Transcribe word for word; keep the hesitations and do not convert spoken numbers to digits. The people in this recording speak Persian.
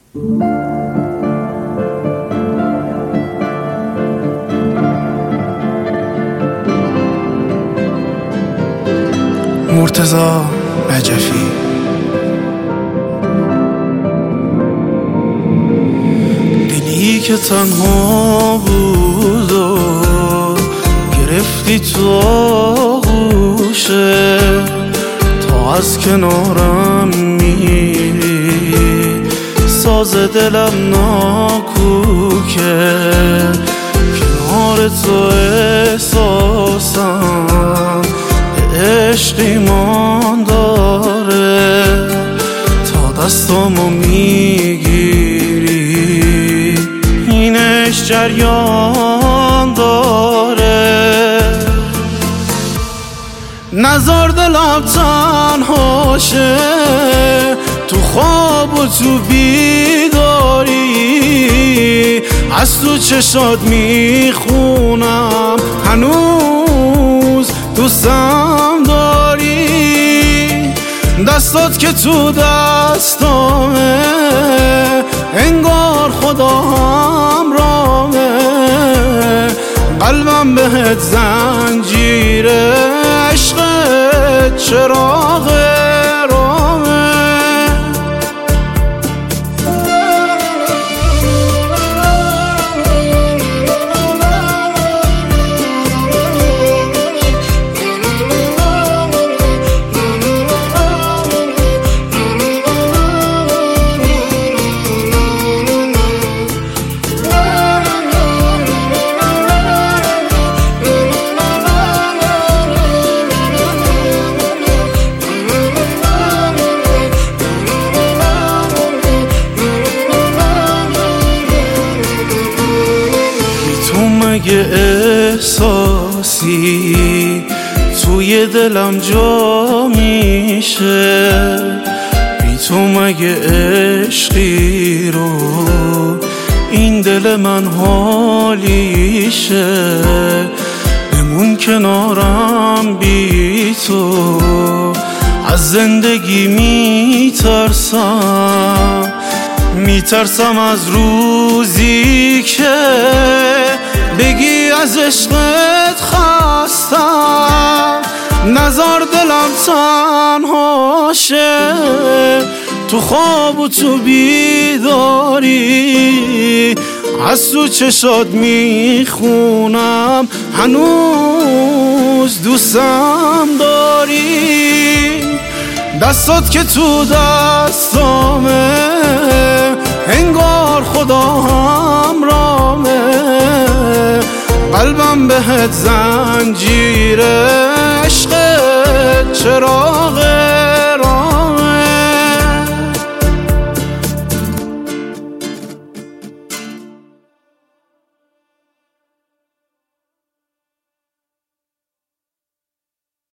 مرتضی نجفی. دلی که تنها بود و گرفتی تو آغوشه، تا از کنارم میری ساز دلم ناکوکه. کنار تو احساسم عشق ایمان داره، تا دستامو میگیری اینش جریان داره. نزار دلم تنها شه تو خواب و تو بیداری، از تو چشات میخونم هنوز دوستم داری. دستات که تو دستامه انگار خدا همراهه، قلبم بهت زنجیره، عشقت چراغ رامه. مگه احساسی توی دلم جا میشه، بی تو مگه عشقی رو این دل من حالیشه. بمون کنارم بی تو از زندگی میترسم، میترسم از روزی که بگی از عشقت خستم. نزار دلم تنها شه تو خواب و تو بیداری، از تو چشات میخونم هنوز دوستم داری. دستات که تو دستامه انگار خدا همراهه، قلبم بهت زنجیره، عشقت چراغه.